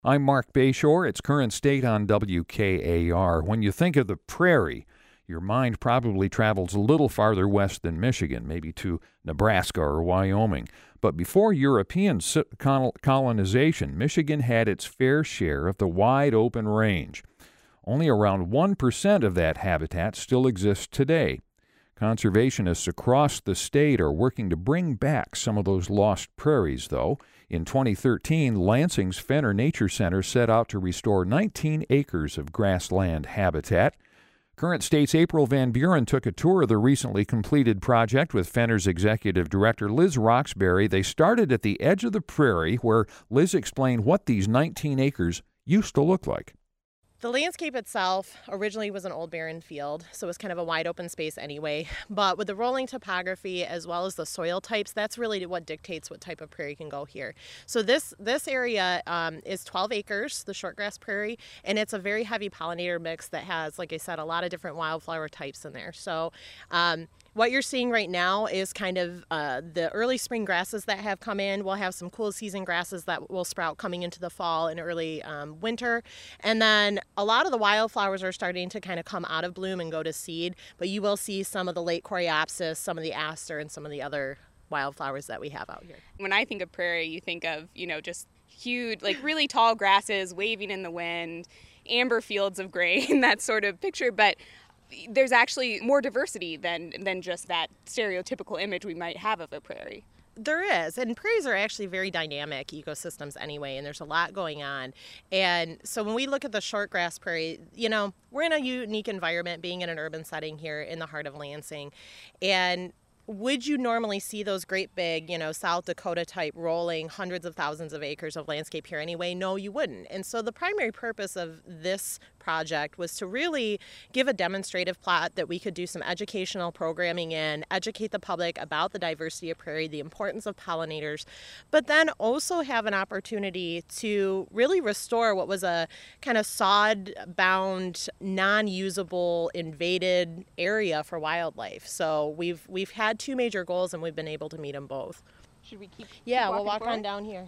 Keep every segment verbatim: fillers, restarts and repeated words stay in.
I'm Mark Bayshore. It's Current State on W K A R. When you think of the prairie, your mind probably travels a little farther west than Michigan, maybe to Nebraska or Wyoming. But before European colonization, Michigan had its fair share of the wide open range. Only around one percent of that habitat still exists today. Conservationists across the state are working to bring back some of those lost prairies, though. In twenty thirteen, Lansing's Fenner Nature Center set out to restore nineteen acres of grassland habitat. Current State's April Van Buren took a tour of the recently completed project with Fenner's executive director, Liz Roxbury. They started at the edge of the prairie, where Liz explained what these nineteen acres used to look like. The landscape itself originally was an old barren field, so it was kind of a wide open space anyway. But with the rolling topography as well as the soil types, that's really what dictates what type of prairie can go here. So this this area um, is twelve acres, the shortgrass prairie, and it's a very heavy pollinator mix that has, like I said, a lot of different wildflower types in there. So um, what you're seeing right now is kind of uh, the early spring grasses that have come in. We'll have some cool season grasses that will sprout coming into the fall and early um, winter. And then a lot of the wildflowers are starting to kind of come out of bloom and go to seed, but you will see some of the late coreopsis, some of the aster, and some of the other wildflowers that we have out here. When I think of prairie, you think of, you know, just huge, like really tall grasses waving in the wind, amber fields of grain, that sort of picture. But there's actually more diversity than than just that stereotypical image we might have of a prairie. There is, and prairies are actually very dynamic ecosystems anyway, and there's a lot going on. And so when we look at the shortgrass prairie, you know, we're in a unique environment being in an urban setting here in the heart of Lansing. And would you normally see those great big, you know, South Dakota type rolling hundreds of thousands of acres of landscape here anyway? No, you wouldn't. And so the primary purpose of this project was to really give a demonstrative plot that we could do some educational programming in, educate the public about the diversity of prairie, the importance of pollinators, but then also have an opportunity to really restore what was a kind of sod-bound, non-usable, invaded area for wildlife. So we've we've had two major goals, and we've been able to meet them both. Should we keep Yeah, keep we'll walk forward? on down here.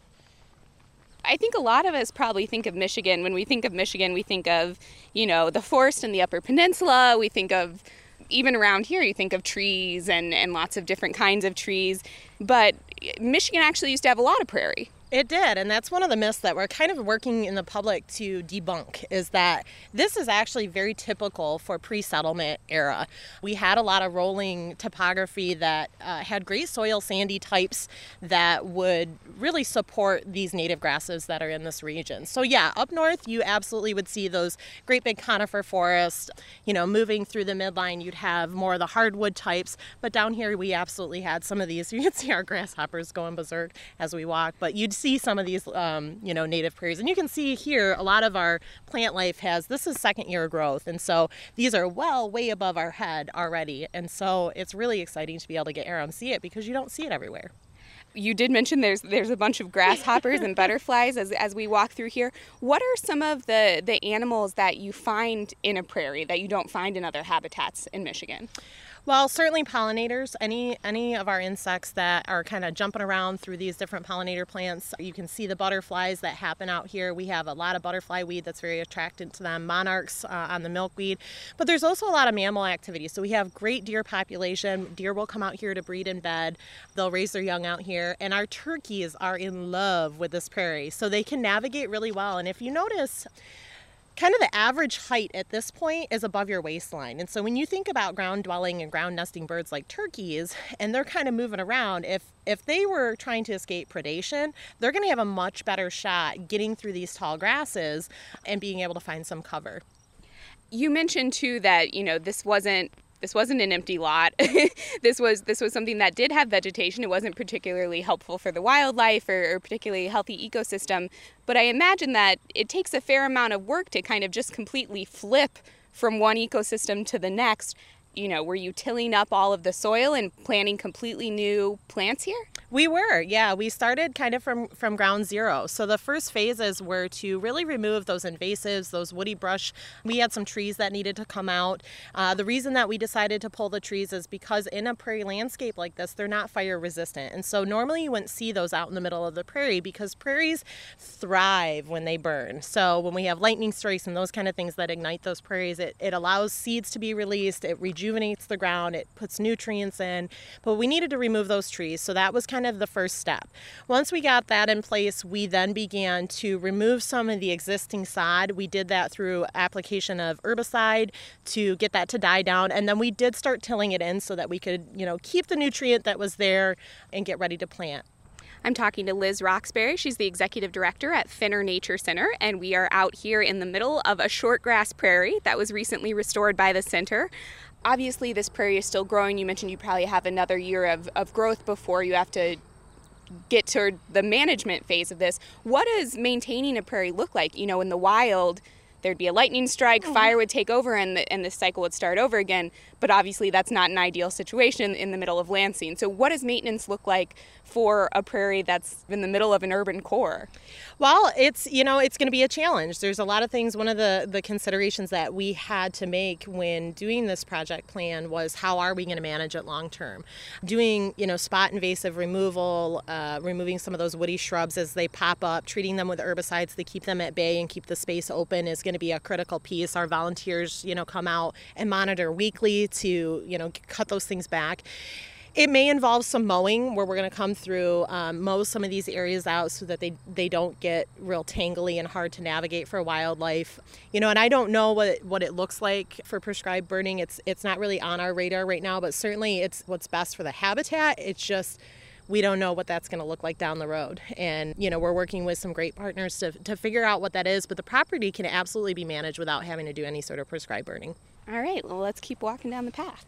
I think a lot of us probably think of Michigan. When we think of Michigan, we think of, you know, the forest in the Upper Peninsula. We think of, even around here, you think of trees and, and lots of different kinds of trees. But Michigan actually used to have a lot of prairie. It did, and that's one of the myths that we're kind of working in the public to debunk, is that this is actually very typical for pre-settlement era. We had a lot of rolling topography that uh, had great soil sandy types that would really support these native grasses that are in this region. So yeah, up north you absolutely would see those great big conifer forests. You know, moving through the midline you'd have more of the hardwood types, but down here we absolutely had some of these. You can see our grasshoppers going berserk as we walk, but you'd see some of these, um, you know, native prairies. And you can see here a lot of our plant life has, this is second year growth. And so these are well way above our head already. And so it's really exciting to be able to get around and see it because you don't see it everywhere. You did mention there's there's a bunch of grasshoppers and butterflies as as we walk through here. What are some of the, the animals that you find in a prairie that you don't find in other habitats in Michigan? Well, certainly pollinators, any any of our insects that are kind of jumping around through these different pollinator plants. You can see the butterflies that happen out here. We have a lot of butterfly weed that's very attractive to them, monarchs uh, on the milkweed. But there's also a lot of mammal activity. So we have great deer population. Deer will come out here to breed in bed. They'll raise their young out here. And our turkeys are in love with this prairie. So they can navigate really well. And if you notice, kind of the average height at this point is above your waistline. And so when you think about ground dwelling and ground nesting birds like turkeys, and they're kind of moving around, if if they were trying to escape predation, they're going to have a much better shot getting through these tall grasses and being able to find some cover. You mentioned too that, you know, this wasn't This wasn't an empty lot. this was this was something that did have vegetation. It wasn't particularly helpful for the wildlife or, or particularly healthy ecosystem. But I imagine that it takes a fair amount of work to kind of just completely flip from one ecosystem to the next. you know, were you tilling up all of the soil and planting completely new plants here? We were, yeah. We started kind of from, from ground zero. So the first phases were to really remove those invasives, those woody brush. We had some trees that needed to come out. Uh, the reason that we decided to pull the trees is because in a prairie landscape like this, they're not fire resistant. And so normally you wouldn't see those out in the middle of the prairie because prairies thrive when they burn. So when we have lightning strikes and those kind of things that ignite those prairies, it, it allows seeds to be released, it rejuvenates the ground, it puts nutrients in. But we needed to remove those trees. So that was kind of the first step. Once we got that in place, we then began to remove some of the existing sod. We did that through application of herbicide to get that to die down, and then we did start tilling it in so that we could, you know, keep the nutrient that was there and get ready to plant. I'm talking to Liz Roxbury. She's the executive director at Finner Nature Center, and we are out here in the middle of a shortgrass prairie that was recently restored by the center. Obviously, this prairie is still growing. You mentioned you probably have another year of, of growth before you have to get to the management phase of this. What does maintaining a prairie look like? You know, in the wild, there'd be a lightning strike, mm-hmm. fire would take over, and the, and the cycle would start over again. But obviously, that's not an ideal situation in the middle of Lansing. So what does maintenance look like for a prairie that's in the middle of an urban core? Well, it's, you know, it's going to be a challenge. There's a lot of things. One of the, the considerations that we had to make when doing this project plan was how are we going to manage it long term? Doing, you know, spot invasive removal, uh, removing some of those woody shrubs as they pop up, treating them with herbicides to keep them at bay and keep the space open is going to be a critical piece. Our volunteers, you know, come out and monitor weekly to, you know, cut those things back. It may involve some mowing where we're going to come through, um, mow some of these areas out so that they, they don't get real tangly and hard to navigate for wildlife. You know, and I don't know what it, what it looks like for prescribed burning. It's it's not really on our radar right now, but certainly it's what's best for the habitat. It's just we don't know what that's going to look like down the road. And, you know, we're working with some great partners to, to figure out what that is, but the property can absolutely be managed without having to do any sort of prescribed burning. All right, well, let's keep walking down the path.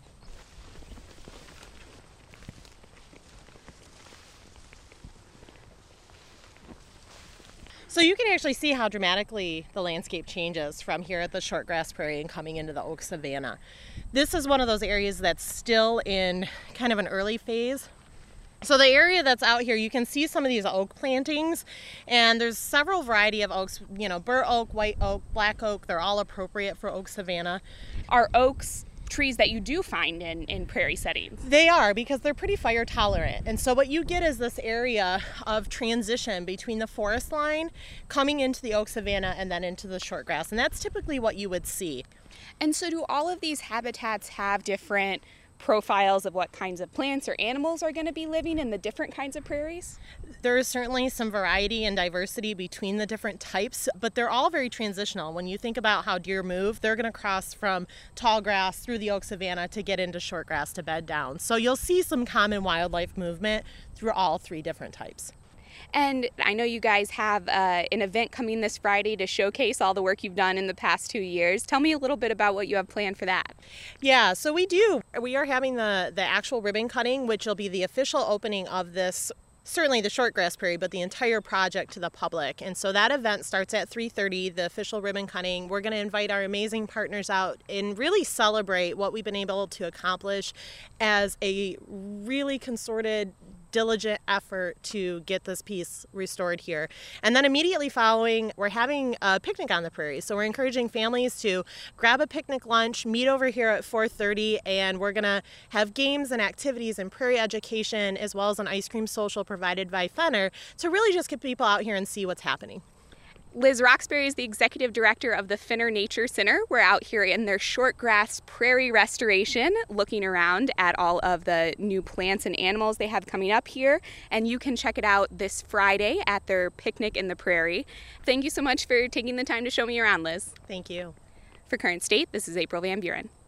So you can actually see how dramatically the landscape changes from here at the shortgrass prairie and coming into the oak savanna. This is one of those areas that's still in kind of an early phase. So the area that's out here, you can see some of these oak plantings, and there's several variety of oaks, you know, bur oak, white oak, black oak. They're all appropriate for oak savanna. Are oaks trees that you do find in, in prairie settings? They are, because they're pretty fire tolerant. And so what you get is this area of transition between the forest line coming into the oak savanna and then into the shortgrass. And that's typically what you would see. And so do all of these habitats have different profiles of what kinds of plants or animals are going to be living in the different kinds of prairies? There is certainly some variety and diversity between the different types, but they're all very transitional. When you think about how deer move, they're going to cross from tall grass through the oak savanna to get into short grass to bed down. So you'll see some common wildlife movement through all three different types. And I know you guys have uh, an event coming this Friday to showcase all the work you've done in the past two years. Tell me a little bit about what you have planned for that. Yeah, so we do. We are having the, the actual ribbon cutting, which will be the official opening of this, certainly the shortgrass prairie, but the entire project to the public. And so that event starts at three thirty, the official ribbon cutting. We're going to invite our amazing partners out and really celebrate what we've been able to accomplish as a really concerted, diligent effort to get this piece restored here. And then immediately following, we're having a picnic on the prairie. So we're encouraging families to grab a picnic lunch, meet over here at four thirty, and we're going to have games and activities and prairie education, as well as an ice cream social provided by Fenner to really just get people out here and see what's happening. Liz Roxbury is the executive director of the Finner Nature Center. We're out here in their shortgrass prairie restoration, looking around at all of the new plants and animals they have coming up here. And you can check it out this Friday at their picnic in the prairie. Thank you so much for taking the time to show me around, Liz. Thank you. For Current State, this is April Van Buren.